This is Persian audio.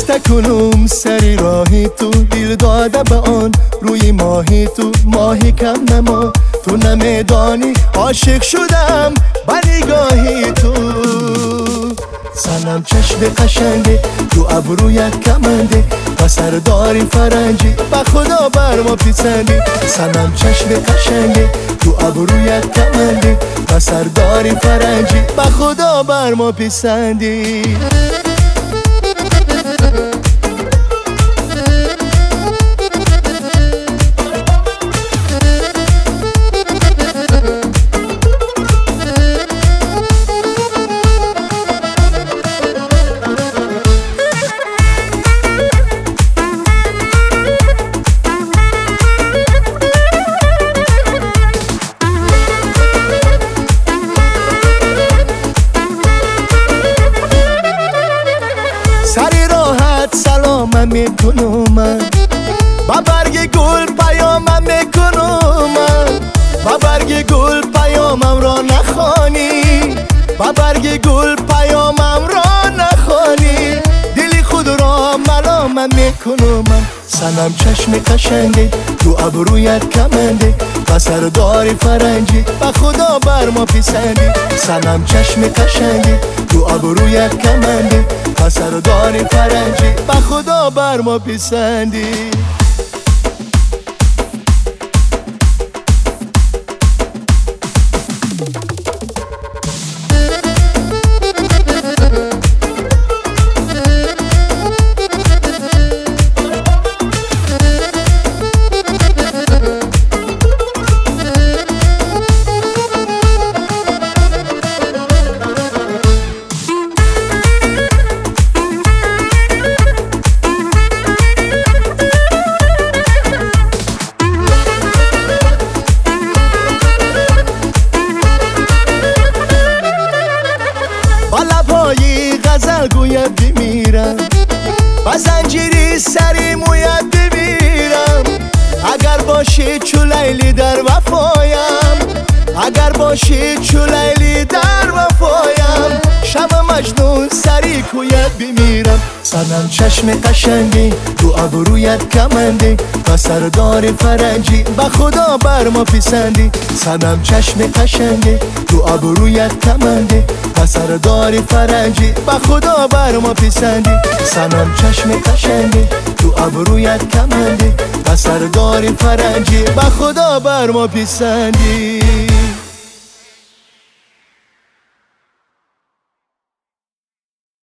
تکنم سری راهی تو، دل داده به آن روی ماهی تو. ماهی کم نما تو نمیدانی، عاشق شدم با نگاهی تو. سنم چشم قشنگه تو ابرویت کمنده، و سرداری فرنگی به خدا بر ما پیسندی. سنم چشم قشنگه تو ابرویت کمنده، و سرداری فرنگی به خدا بر ما پیسندی. سری راحت سلامم میکنم من، با برگ گل پیامم میکنم من. با برگ گل پیامم را نخوانی، با برگ گل پیامم را نخوانی. دلی خود را ملامم میکنم من. سنم چشم قشنگه تو ابرویت کمنده، و سرداری فرنگی به خدا بر ما پیسندی. سنم چشم قشنگه تو ابرویت کمنده، و سرداری فرنگی به خدا بر ما پیسندی. با لبهای غزل گوید بمیرم، با زنجیری سری موید بمیرم. اگر باشی چو لیلی در وفایم، اگر باشی چو لیلی در وفایم. شب مجنون سری کوید بمیرم. سنم چشم قشنگی تو ابرویت کمنده، و سردار فرنگی به خدا بر ما پیسندی. سنم چشم قشنگی تو ابرویت کمنده، و سردار فرنگی به خدا بر ما پیسندی. سنم چشم قشنگی تو ابرویت کمنده، و سردار فرنگی به خدا بر ما پیسندی.